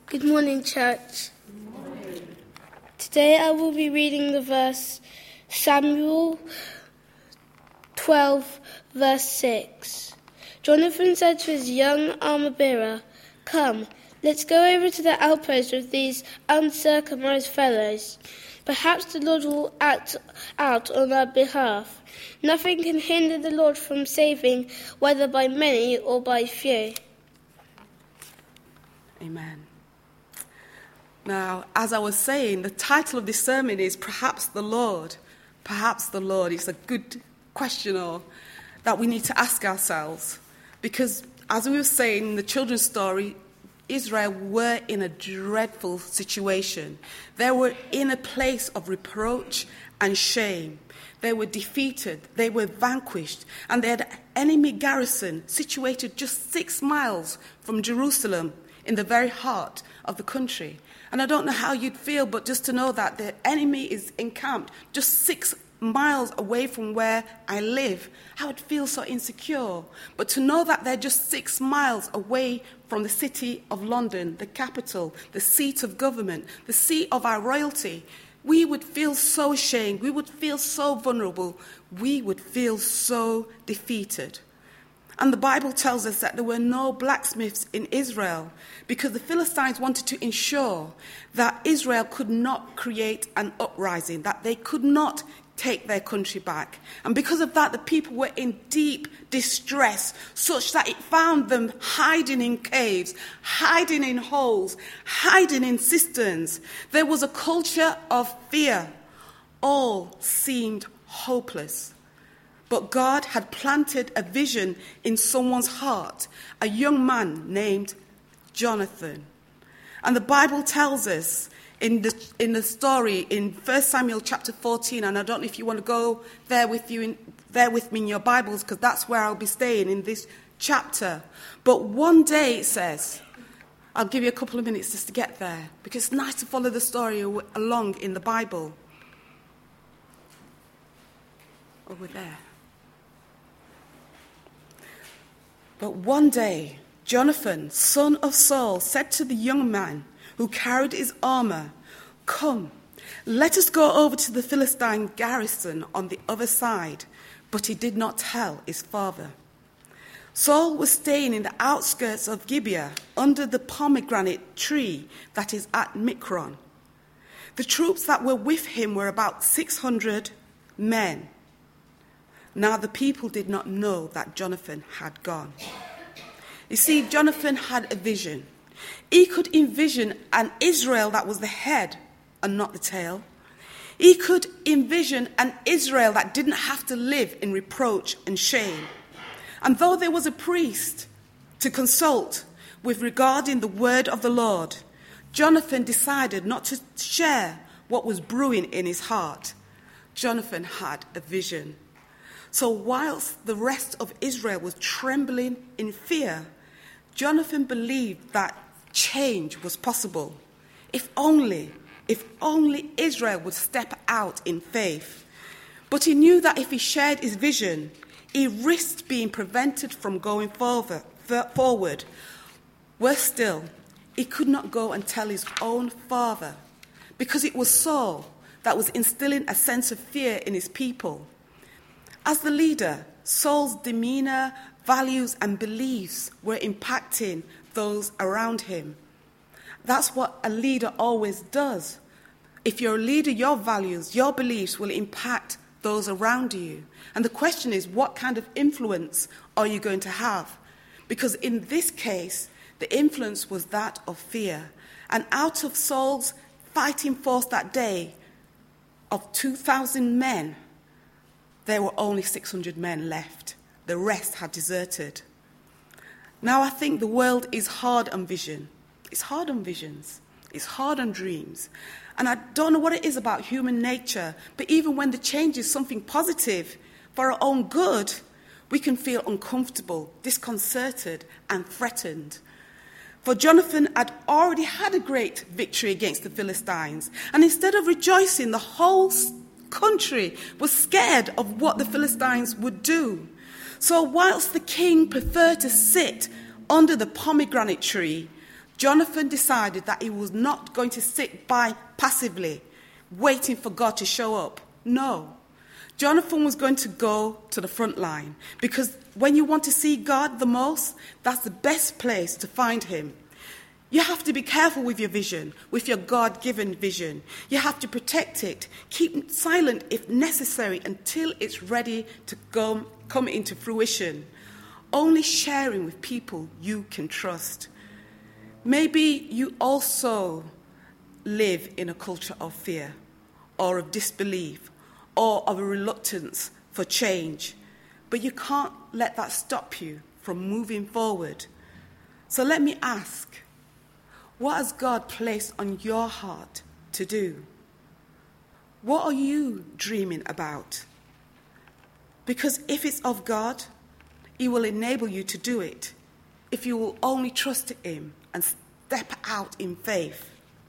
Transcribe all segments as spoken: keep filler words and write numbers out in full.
Good morning, church. Today I will be reading the verse Samuel twelve, verse six. Jonathan said to his young armor-bearer, "Come, let's go over to the outpost with these uncircumcised fellows. Perhaps the Lord will act out on our behalf. Nothing can hinder the Lord from saving, whether by many or by few." Amen. Now, as I was saying, the title of this sermon is Perhaps the Lord. Perhaps the Lord. It's a good question or, that we need to ask ourselves. Because, as we were saying in the children's story, Israel were in a dreadful situation. They were in a place of reproach and shame. They were defeated. They were vanquished. And they had an enemy garrison situated just six miles from Jerusalem, in the very heart of the country. And I don't know how you'd feel, but just to know that the enemy is encamped just six miles away from where I live, I would feel so insecure. But to know that they're just six miles away from the city of London, the capital, the seat of government, the seat of our royalty, we would feel so ashamed. We would feel so vulnerable. We would feel so defeated. And the Bible tells us that there were no blacksmiths in Israel because the Philistines wanted to ensure that Israel could not create an uprising, that they could not take their country back. And because of that, the people were in deep distress, such that it found them hiding in caves, hiding in holes, hiding in cisterns. There was a culture of fear. All seemed hopeless. But God had planted a vision in someone's heart, a young man named Jonathan. And the Bible tells us in the in the story in First Samuel chapter fourteen, and I don't know if you want to go there with you in, there with me in your Bibles, because that's where I'll be staying in this chapter. But one day it says, I'll give you a couple of minutes just to get there, because it's nice to follow the story along in the Bible. Over there. But one day, Jonathan, son of Saul, said to the young man who carried his armor, "Come, let us go over to the Philistine garrison on the other side." But he did not tell his father. Saul was staying in the outskirts of Gibeah under the pomegranate tree that is at Micron. The troops that were with him were about six hundred men. Now the people did not know that Jonathan had gone. You see, Jonathan had a vision. He could envision an Israel that was the head and not the tail. He could envision an Israel that didn't have to live in reproach and shame. And though there was a priest to consult with regarding the word of the Lord, Jonathan decided not to share what was brewing in his heart. Jonathan had a vision. So whilst the rest of Israel was trembling in fear, Jonathan believed that change was possible. If only, if only Israel would step out in faith. But he knew that if he shared his vision, he risked being prevented from going forward. Worse still, he could not go and tell his own father, because it was Saul that was instilling a sense of fear in his people. As the leader, Saul's demeanor, values, and beliefs were impacting those around him. That's what a leader always does. If you're a leader, your values, your beliefs will impact those around you. And the question is, what kind of influence are you going to have? Because in this case, the influence was that of fear. And out of Saul's fighting force that day of two thousand men, there were only six hundred men left. The rest had deserted. Now I think the world is hard on vision. It's hard on visions. It's hard on dreams. And I don't know what it is about human nature, but even when the change is something positive for our own good, we can feel uncomfortable, disconcerted, and threatened. For Jonathan had already had a great victory against the Philistines, and instead of rejoicing, the whole country was scared of what the Philistines would do. So whilst the king preferred to sit under the pomegranate tree, Jonathan decided that he was not going to sit by passively, waiting for God to show up. No. Jonathan was going to go to the front line, because when you want to see God the most, that's the best place to find him. You have to be careful with your vision, with your God-given vision. You have to protect it, keep silent if necessary until it's ready to go, come into fruition. Only sharing with people you can trust. Maybe you also live in a culture of fear or of disbelief or of a reluctance for change, but you can't let that stop you from moving forward. So let me ask, what has God placed on your heart to do? What are you dreaming about? Because if it's of God, he will enable you to do it if you will only trust him and step out in faith.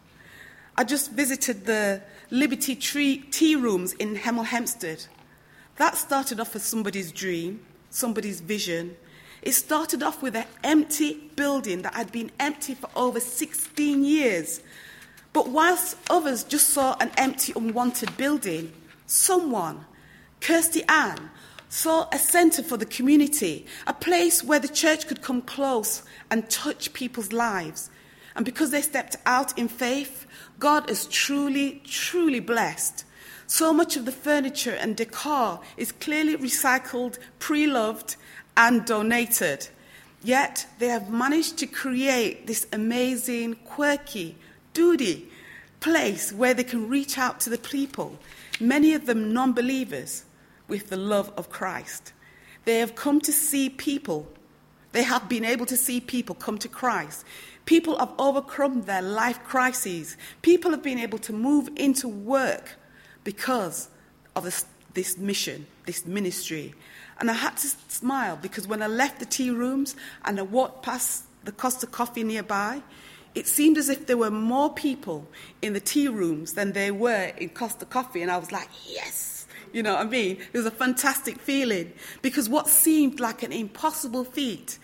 I just visited the Liberty Tree Tea Rooms in Hemel Hempstead. That started off as somebody's dream, somebody's vision. It started off with an empty building that had been empty for over sixteen years. But whilst others just saw an empty, unwanted building, someone, Kirsty Ann, saw a centre for the community, a place where the church could come close and touch people's lives. And because they stepped out in faith, God is truly, truly blessed. So much of the furniture and decor is clearly recycled, pre-loved, and donated. Yet they have managed to create this amazing, quirky, duty place where they can reach out to the people, many of them non-believers, with the love of Christ. They have come to see people. They have been able to see people come to Christ. People have overcome their life crises. People have been able to move into work because of this, this mission, this ministry. And I had to smile because when I left the tea rooms and I walked past the Costa Coffee nearby, it seemed as if there were more people in the tea rooms than there were in Costa Coffee. And I was like, yes, you know what I mean? It was a fantastic feeling because what seemed like an impossible feat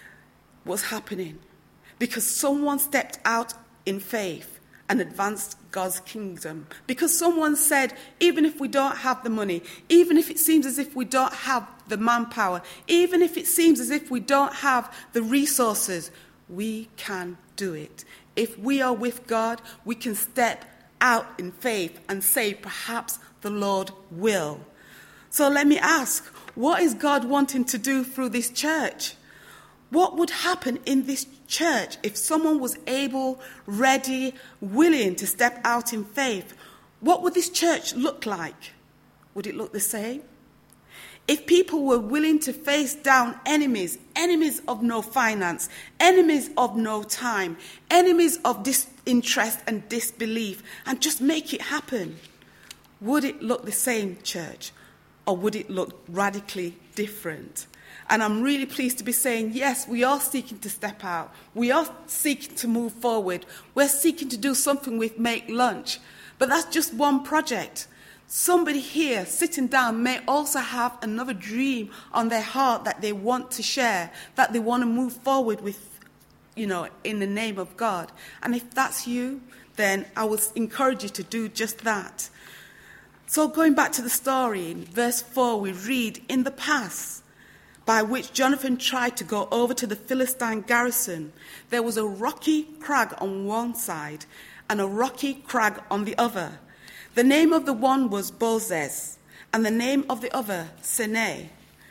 was happening because someone stepped out in faith and advanced God's kingdom. Because someone said, even if we don't have the money, even if it seems as if we don't have the manpower, even if it seems as if we don't have the resources, we can do it. If we are with God, we can step out in faith and say, perhaps the Lord will. So let me ask, what is God wanting to do through this church? What would happen in this church if someone was able, ready, willing to step out in faith? What would this church look like? Would it look the same? If people were willing to face down enemies, enemies of no finance, enemies of no time, enemies of disinterest and disbelief, and just make it happen, would it look the same, church? Or would it look radically different? And I'm really pleased to be saying, yes, we are seeking to step out. We are seeking to move forward. We're seeking to do something with Make Lunch. But that's just one project. Somebody here sitting down may also have another dream on their heart that they want to share, that they want to move forward with, you know, in the name of God. And if that's you, then I would encourage you to do just that. So going back to the story, in verse four, we read, in the past, by which Jonathan tried to go over to the Philistine garrison, there was a rocky crag on one side and a rocky crag on the other. The name of the one was Bozez, and the name of the other, Seneh.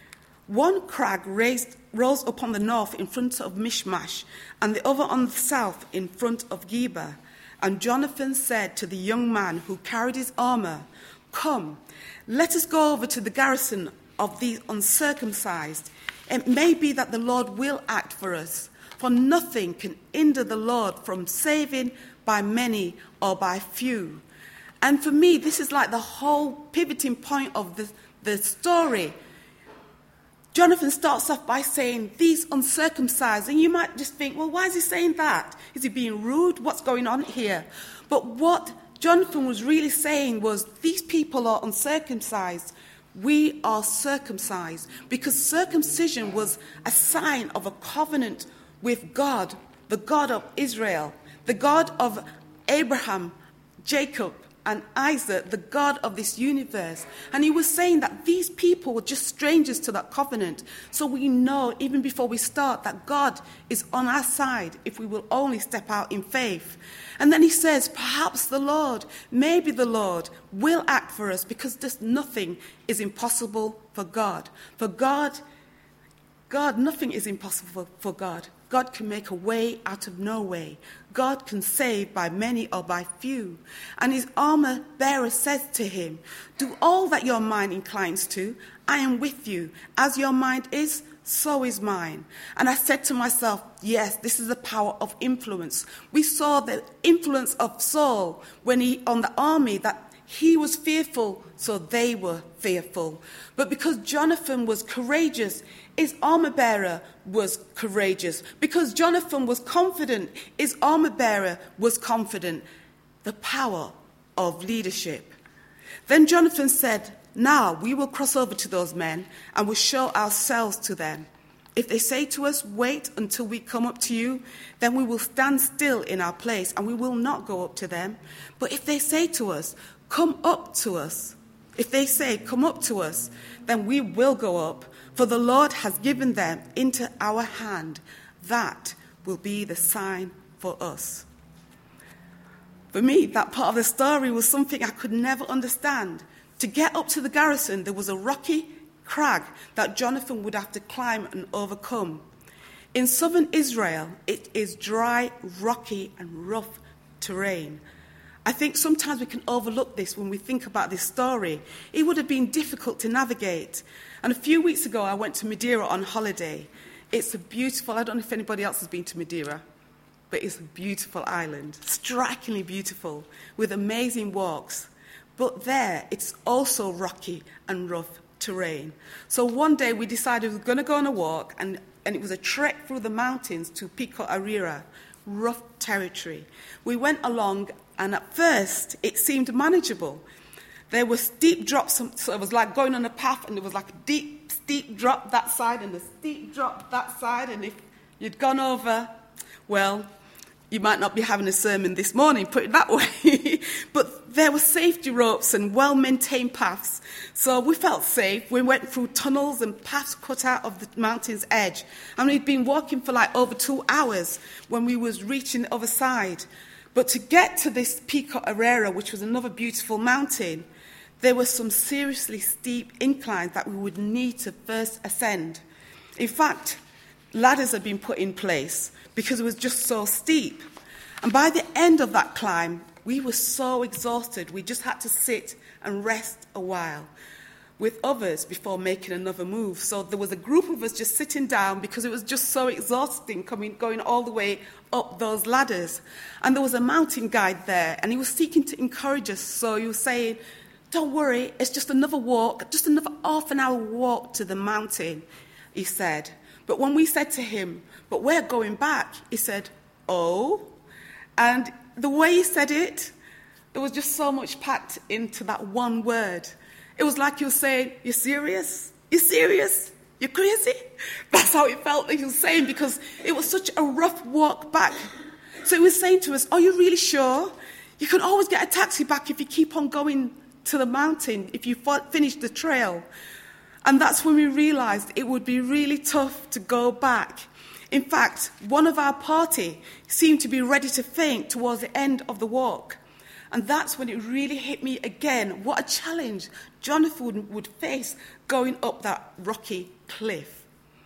One crag raised, rose up on the north in front of Mishmash, and the other on the south in front of Geba. And Jonathan said to the young man who carried his armor, come, let us go over to the garrison of the uncircumcised. It may be that the Lord will act for us, for nothing can hinder the Lord from saving by many or by few. And for me, this is like the whole pivoting point of the, the story. Jonathan starts off by saying, these uncircumcised, and you might just think, well, why is he saying that? Is he being rude? What's going on here? But what Jonathan was really saying was, these people are uncircumcised. We are circumcised, because circumcision was a sign of a covenant with God the God of Israel, the God of Abraham, Jacob, and Isaac, the God of this universe. And he was saying that these people were just strangers to that covenant. So we know, even before we start, that God is on our side if we will only step out in faith. And then he says, perhaps the Lord, maybe the Lord will act for us, because there's nothing is impossible for God. For God, God, nothing is impossible for God. God can make a way out of no way. God can save by many or by few. And his armor bearer says to him, do all that your mind inclines to. I am with you. As your mind is, so is mine. And I said to myself, yes, this is the power of influence. We saw the influence of Saul when he on the army, that he was fearful, so they were fearful. But because Jonathan was courageous, his armor-bearer was courageous. Because Jonathan was confident, his armor-bearer was confident. The power of leadership. Then Jonathan said, now we will cross over to those men and will show ourselves to them. If they say to us, wait until we come up to you, then we will stand still in our place and we will not go up to them. But if they say to us, come up to us, if they say, come up to us, then we will go up, for the Lord has given them into our hand. That will be the sign for us. For me, that part of the story was something I could never understand. To get up to the garrison, there was a rocky crag that Jonathan would have to climb and overcome. In southern Israel, it is dry, rocky, and rough terrain. I think sometimes we can overlook this when we think about this story. It would have been difficult to navigate. And a few weeks ago, I went to Madeira on holiday. It's a beautiful, I don't know if anybody else has been to Madeira, but it's a beautiful island, strikingly beautiful, with amazing walks. But there, it's also rocky and rough terrain. So one day we decided we were going to go on a walk, and, and it was a trek through the mountains to Pico Arira, rough territory. We went along, and at first it seemed manageable. There were steep drops, so it was like going on a path, and there was like a deep, steep drop that side and a steep drop that side, and if you'd gone over, well, you might not be having a sermon this morning, put it that way. But there were safety ropes and well-maintained paths. So we felt safe. We went through tunnels and paths cut out of the mountain's edge. And we'd been walking for like over two hours when we was reaching the other side. But to get to this Pico Arira, which was another beautiful mountain, there were some seriously steep inclines that we would need to first ascend. In fact, ladders had been put in place because it was just so steep. And by the end of that climb, we were so exhausted, we just had to sit and rest a while with others before making another move. So there was a group of us just sitting down because it was just so exhausting coming, going all the way up those ladders. And there was a mountain guide there, and he was seeking to encourage us. So he was saying, don't worry, it's just another walk, just another half an hour walk to the mountain, he said. But when we said to him, but we're going back, he said, oh. And the way he said it, there was just so much packed into that one word. It was like he was saying, you're serious? You're serious? You're crazy? That's how it felt that he was saying, because it was such a rough walk back. So he was saying to us, are you really sure? You can always get a taxi back if you keep on going to the mountain, if you finish the trail. And that's when we realized it would be really tough to go back. In fact, one of our party seemed to be ready to faint towards the end of the walk. And that's when it really hit me again. What a challenge Jonathan would face going up that rocky cliff.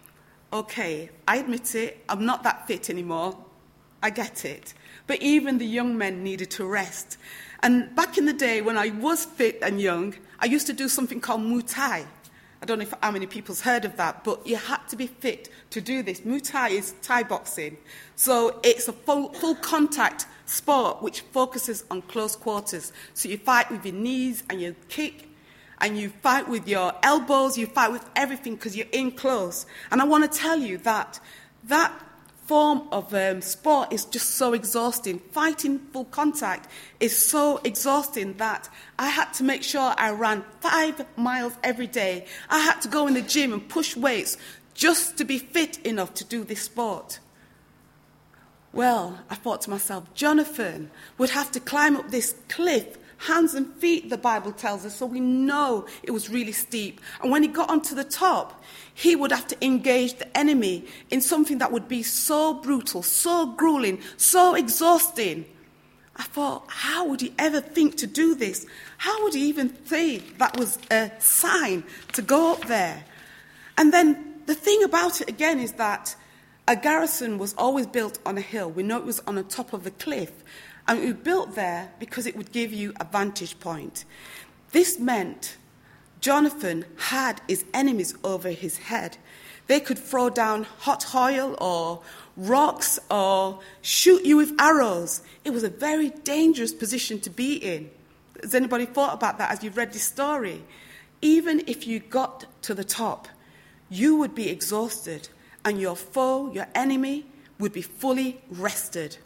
Okay, I admit it, I'm not that fit anymore. I get it. But even the young men needed to rest. And back in the day when I was fit and young, I used to do something called Muay Thai. I don't know if, how many people's heard of that, but you had to be fit to do this. Muay Thai is Thai boxing. So it's a full, full contact sport which focuses on close quarters. So you fight with your knees and you kick, and you fight with your elbows, you fight with everything because you're in close. And I want to tell you that that form of um, sport is just so exhausting. Fighting full contact is so exhausting that I had to make sure I ran five miles every day. I had to go in the gym and push weights just to be fit enough to do this sport. Well, I thought to myself, Jonathan would have to climb up this cliff, hands and feet, the Bible tells us, so we know it was really steep. And when he got onto the top, he would have to engage the enemy in something that would be so brutal, so grueling, so exhausting. I thought, how would he ever think to do this? How would he even think that was a sign to go up there? And then the thing about it again is that a garrison was always built on a hill. We know it was on the top of a cliff. And it was built there because it would give you a vantage point. This meant Jonathan had his enemies over his head. They could throw down hot oil or rocks or shoot you with arrows. It was a very dangerous position to be in. Has anybody thought about that as you've read this story? Even if you got to the top, you would be exhausted, and your foe, your enemy, would be fully rested.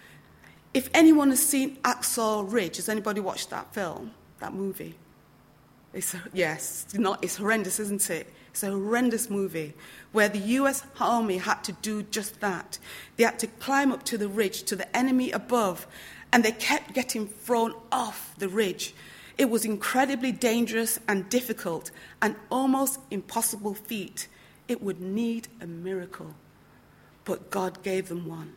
If anyone has seen Hacksaw Ridge, has anybody watched that film, that movie? It's, yes, it's, not, it's horrendous, isn't it? It's a horrendous movie where the U S Army had to do just that. They had to climb up to the ridge, to the enemy above, and they kept getting thrown off the ridge. It was incredibly dangerous and difficult, an almost impossible feat. It would need a miracle, but God gave them one.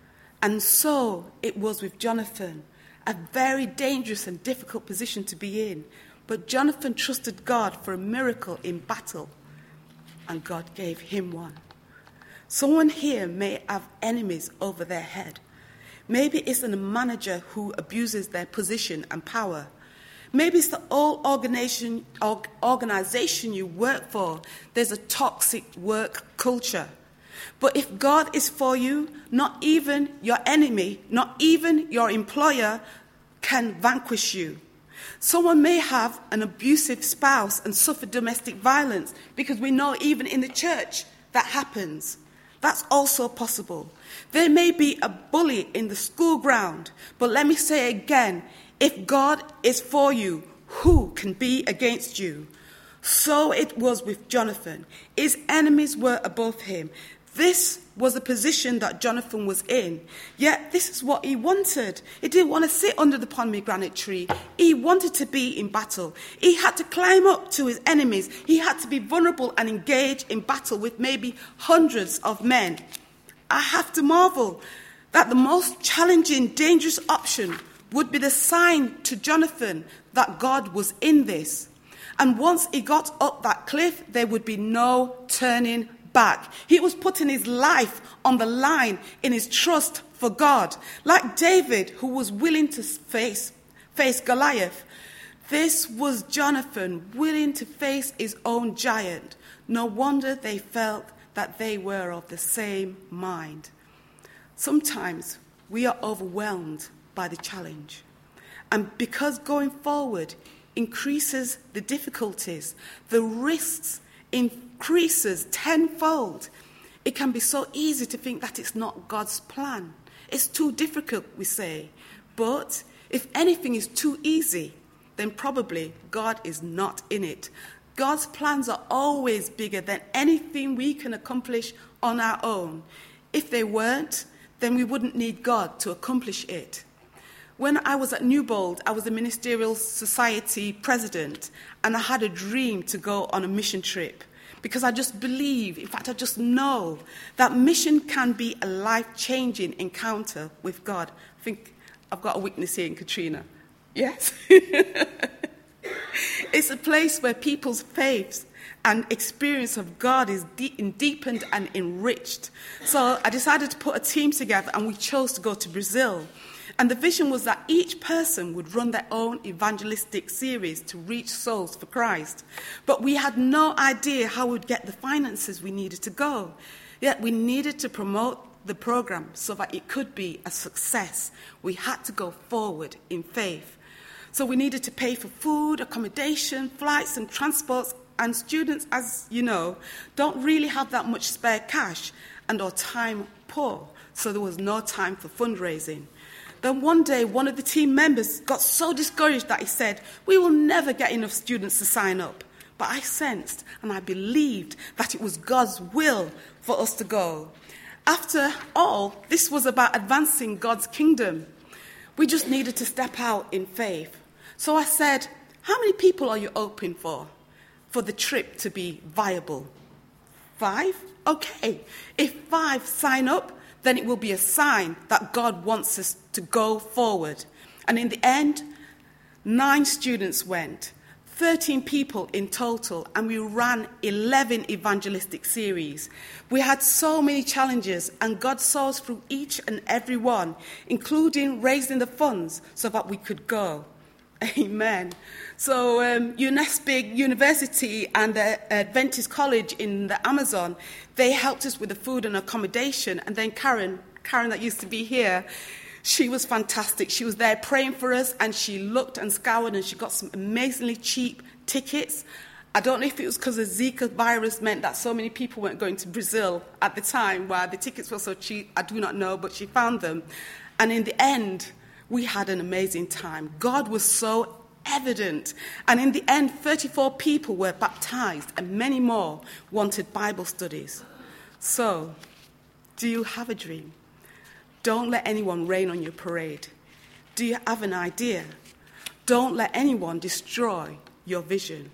And so it was with Jonathan, a very dangerous and difficult position to be in. But Jonathan trusted God for a miracle in battle, and God gave him one. Someone here may have enemies over their head. Maybe it's a manager who abuses their position and power. Maybe it's the whole organization, organization you work for. There's a toxic work culture. But if God is for you, not even your enemy, not even your employer can vanquish you. Someone may have an abusive spouse and suffer domestic violence, because we know even in the church that happens. That's also possible. There may be a bully in the school ground, but let me say again, if God is for you, who can be against you? So it was with Jonathan. His enemies were above him. This was the position that Jonathan was in. Yet this is what he wanted. He didn't want to sit under the pomegranate tree. He wanted to be in battle. He had to climb up to his enemies. He had to be vulnerable and engage in battle with maybe hundreds of men. I have to marvel that the most challenging, dangerous option would be the sign to Jonathan that God was in this. And once he got up that cliff, there would be no turning back. He was putting his life on the line in his trust for God. Like David, who was willing to face, face Goliath. This was Jonathan, willing to face his own giant. No wonder they felt that they were of the same mind. Sometimes we are overwhelmed by the challenge. And because going forward increases the difficulties, the risks increases tenfold, it can be so easy to think that it's not God's plan. It's too difficult, we say. But if anything is too easy, then probably God is not in it. God's plans are always bigger than anything we can accomplish on our own. If they weren't, then we wouldn't need God to accomplish it. When I was at Newbold, I was a ministerial society president, and I had a dream to go on a mission trip because I just believe, in fact, I just know that mission can be a life-changing encounter with God. I think I've got a witness here in Katrina. Yes? It's a place where people's faiths and experience of God is de- deepened and enriched. So I decided to put a team together, and we chose to go to Brazil. And the vision was that each person would run their own evangelistic series to reach souls for Christ. But we had no idea how we'd get the finances we needed to go. Yet we needed to promote the program so that it could be a success. We had to go forward in faith. So we needed to pay for food, accommodation, flights and transports. And students, as you know, don't really have that much spare cash and are time poor. So there was no time for fundraising. Then one day, one of the team members got so discouraged that he said, "We will never get enough students to sign up." But I sensed and I believed that it was God's will for us to go. After all, this was about advancing God's kingdom. We just needed to step out in faith. So I said, how many people are you open for, for the trip to be viable? Five? Okay. If five sign up, then it will be a sign that God wants us to go forward. And in the end, nine students went, thirteen people in total, and we ran eleven evangelistic series. We had so many challenges, and God saw us through each and every one, including raising the funds so that we could go. Amen. So um, UNESPIG University and the Adventist College in the Amazon, they helped us with the food and accommodation. And then Karen, Karen that used to be here, she was fantastic. She was there praying for us, and she looked and scoured, and she got some amazingly cheap tickets. I don't know if it was because the Zika virus meant that so many people weren't going to Brazil at the time, why the tickets were so cheap. I do not know, but she found them. And in the end, we had an amazing time. God was so evident. And in the end, thirty-four people were baptized, and many more wanted Bible studies. So, do you have a dream? Don't let anyone rain on your parade. Do you have an idea? Don't let anyone destroy your vision.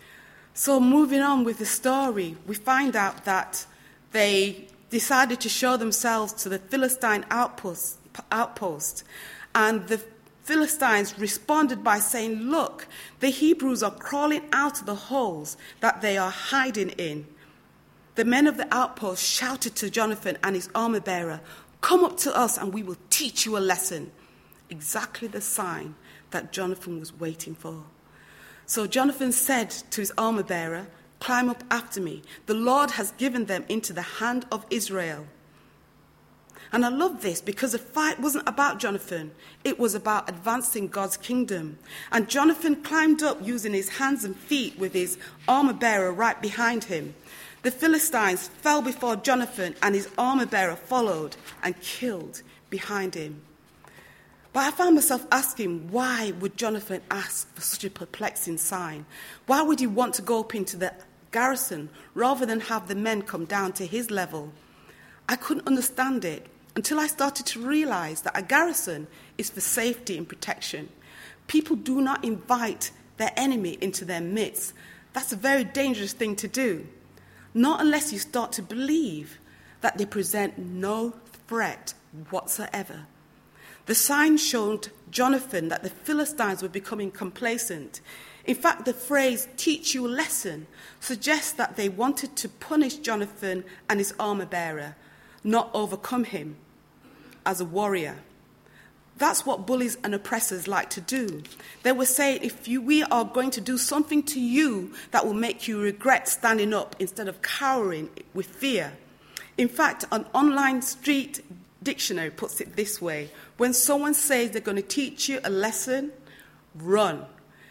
So moving on with the story, we find out that they decided to show themselves to the Philistine outpost, outpost. And the Philistines responded by saying, look, the Hebrews are crawling out of the holes that they are hiding in. The men of the outpost shouted to Jonathan and his armor bearer, come up to us and we will teach you a lesson. Exactly the sign that Jonathan was waiting for. So Jonathan said to his armor bearer, climb up after me. The Lord has given them into the hand of Israel. And I love this because the fight wasn't about Jonathan. It was about advancing God's kingdom. And Jonathan climbed up using his hands and feet with his armor bearer right behind him. The Philistines fell before Jonathan, and his armor bearer followed and killed behind him. But I found myself asking, why would Jonathan ask for such a perplexing sign? Why would he want to go up into the garrison rather than have the men come down to his level? I couldn't understand it until I started to realize that a garrison is for safety and protection. People do not invite their enemy into their midst. That's a very dangerous thing to do. Not unless you start to believe that they present no threat whatsoever. The sign showed Jonathan that the Philistines were becoming complacent. In fact, the phrase, teach you a lesson, suggests that they wanted to punish Jonathan and his armor bearer, not overcome him as a warrior. That's what bullies and oppressors like to do. They will say, if you, we are going to do something to you that will make you regret standing up instead of cowering with fear. In fact, an online street dictionary puts it this way: when someone says they're going to teach you a lesson, run.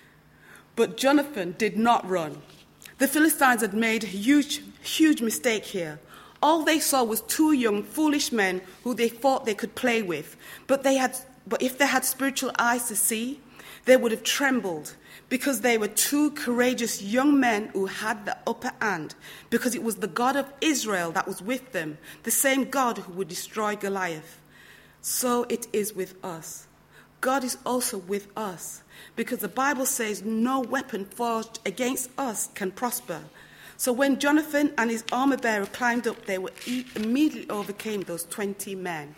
But Jonathan did not run. The Philistines had made a huge, huge mistake here. All they saw was two young, foolish men who they thought they could play with. But they had, but if they had spiritual eyes to see, they would have trembled, because they were two courageous young men who had the upper hand, because it was the God of Israel that was with them, the same God who would destroy Goliath. So it is with us. God is also with us, because the Bible says no weapon forged against us can prosper. So when Jonathan and his armor bearer climbed up, they were e- immediately overcame those twenty men.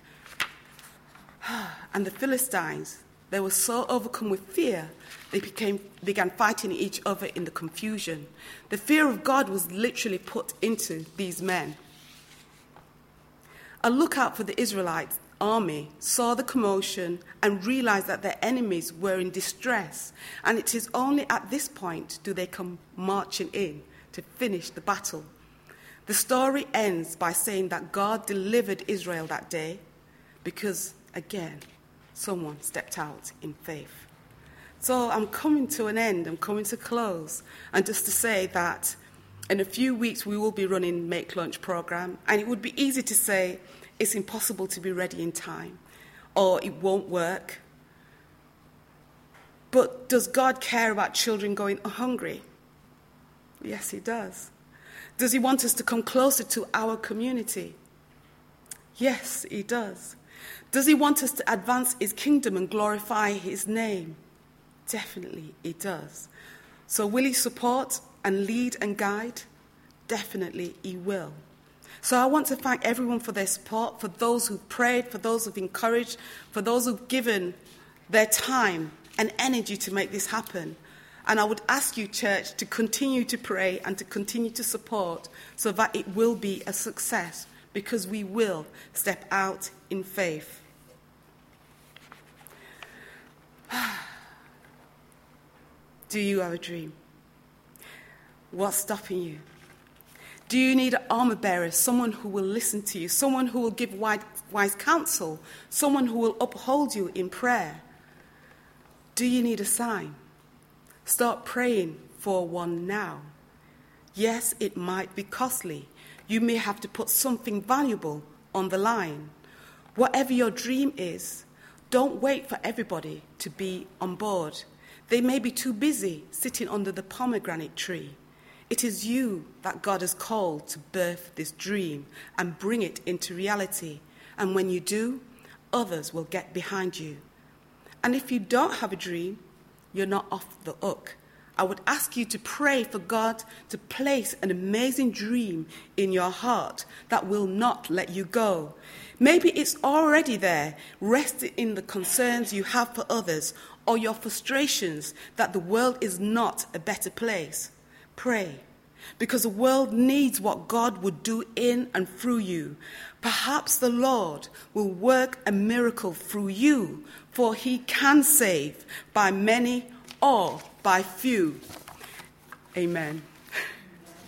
And the Philistines, they were so overcome with fear, they became, began fighting each other in the confusion. The fear of God was literally put into these men. A lookout for the Israelites army saw the commotion and realized that their enemies were in distress, and it is only at this point do they come marching in to finish the battle. The story ends by saying that God delivered Israel that day because, again, someone stepped out in faith. So I'm coming to an end, I'm coming to close, and just to say that in a few weeks we will be running Make Lunch program, and it would be easy to say it's impossible to be ready in time, or it won't work. But does God care about children going hungry? Yes, he does. Does he want us to come closer to our community? Yes, he does. Does he want us to advance his kingdom and glorify his name? Definitely he does. So will he support and lead and guide? Definitely he will. So I want to thank everyone for their support, for those who've prayed, for those who've encouraged, for those who've given their time and energy to make this happen. And I would ask you, church, to continue to pray and to continue to support so that it will be a success, because we will step out in faith. Do you have a dream? What's stopping you? Do you need an armor bearer, someone who will listen to you, someone who will give wise counsel, someone who will uphold you in prayer? Do you need a sign? Start praying for one now. Yes, it might be costly. You may have to put something valuable on the line. Whatever your dream is, don't wait for everybody to be on board. They may be too busy sitting under the pomegranate tree. It is you that God has called to birth this dream and bring it into reality. And when you do, others will get behind you. And if you don't have a dream, you're not off the hook. I would ask you to pray for God to place an amazing dream in your heart that will not let you go. Maybe it's already there, resting in the concerns you have for others or your frustrations that the world is not a better place. Pray, because the world needs what God would do in and through you. Perhaps the Lord will work a miracle through you, for he can save by many or by few. Amen.